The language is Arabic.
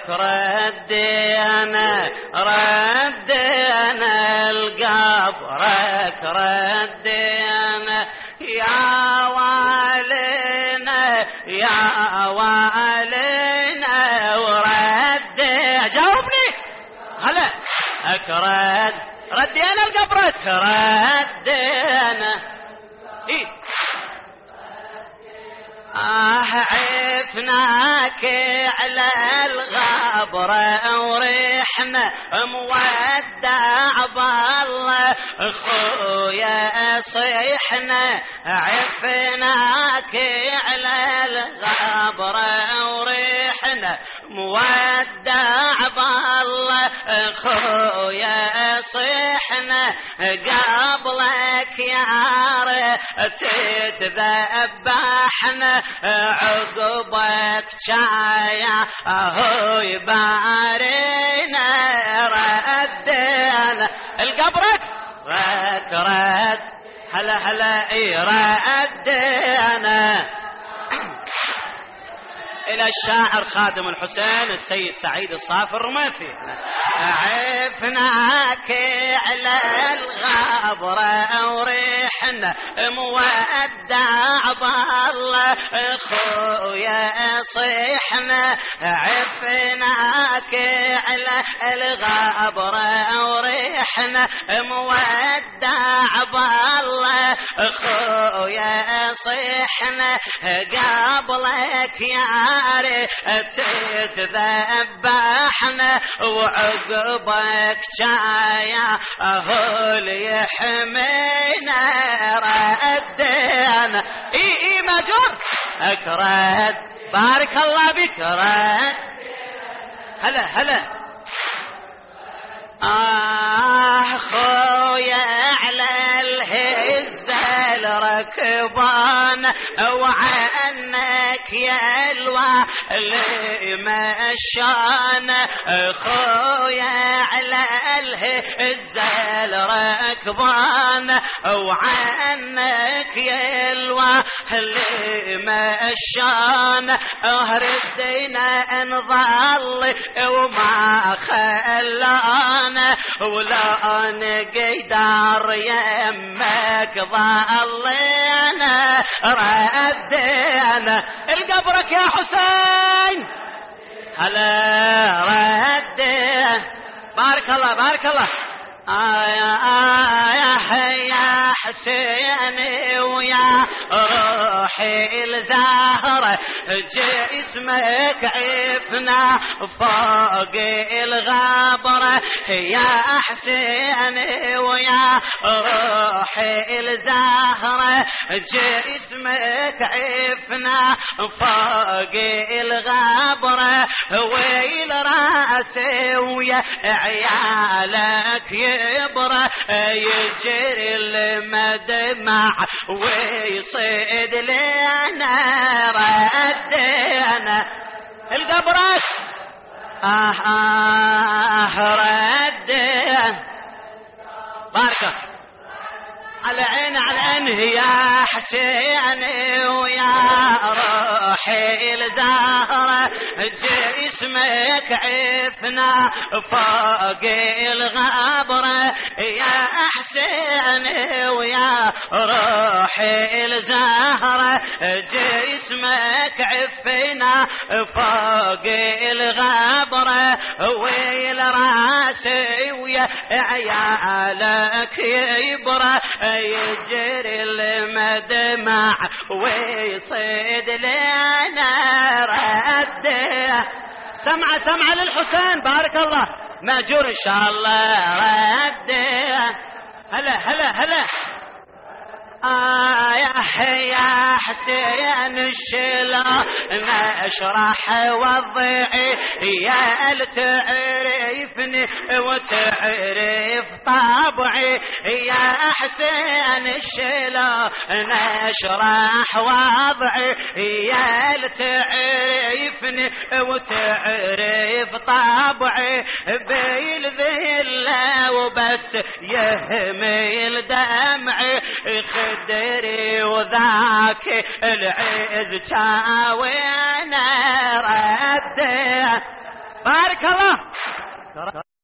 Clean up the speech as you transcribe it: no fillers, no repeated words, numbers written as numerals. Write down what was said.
ردينا القبرك ردينا يا والينا يا والينا وردينا. جاوبني هلا ردينا القبرك ردينا. إيه عفناك على الغبرة وريحنا مودع بالله خويا صيحنا. عفناك على الغبرة وريحنا مودع بالله خويا صيحنا. قبلك يا تتذبحنا عقبك شايا هو يبارينا. ردينا القبرك رد هلا ردينا. إلى الشاعر خادم الحسين السيد سعيد الصافي الرميثي. عفناك على الغبرة وريحنا مودع بالله خويا صيحنا. عفناك على الغبرة وريحنا مودع بالله خويا صيحنا. قبلك يا تتذبحنا وعقبك شايا هول يحمينا. ردينا اي ماجور اكرد بارك الله بك رد هلا خويا على الهزة الركبان وعنك يا الوالي مشان. خويا على الهزة الركبان وعنك يا الوالي مشان. ردينا نظل وما خلانا ولا أنا قيدار يمك ظلينا. ردينا القبرك يا حسين هلا ردينا. بارك الله يا حسين ويا روحي الزهرة جسمك عفنا فوق الغبرة. يا حسين ويا روحي الزهرة جسمك عفنا فوق الغبرة. ويل راسي ويا عيالك يبرى يجري المدمع ويصيد لنا. ردينا القبرك ردينا. بارك على عين يا حسين ويا روحي الزهرة جسمك عفنا فوق الغبرة. يا حسين ويا روحي الزهرة جسمك عفنا فوق الغبرة. ويل راسي ويا عيالك يبرى يجري المدمع ويصيد لنا. ردينا سمعة للحسين بارك الله ماجور إن شاء الله. ردينا هلا يا حسين الشلا نشرح وضعي يا تعرفني وتعرف طبعي. يا حسين الشلا نشرح وضعي يا تعرفني وتعرف طبعي. بالذلة وبس يهمل دمعي خدري وذاك العز تاوينا. ردينا بارك الله.